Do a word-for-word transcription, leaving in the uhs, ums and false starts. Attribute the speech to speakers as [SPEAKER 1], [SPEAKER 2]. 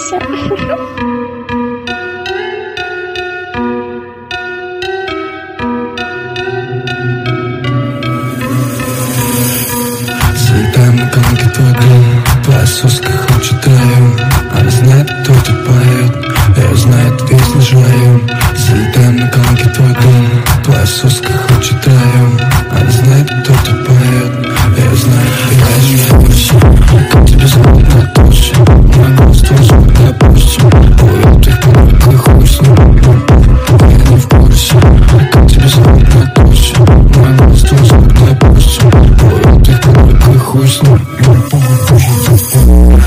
[SPEAKER 1] успокойся.
[SPEAKER 2] Залетаем на колонки твой дом, твоя соска хочет раю. Она знает, кто тут поет, я знает, песни жаю. Залетаем на колонки твой дом, твоя соска хочет раю. Она знает, кто тут поет, я знаю, песни жаю. Как тебя зовут на толще, мой голос твой звук на пуще. Поет их публикой, хуй с ним, я не в курсе. Как тебя зовут на толще, мой голос твой звук на пуще. Поет их публикой, хуй с ним, я не похуй, пуще, пуще.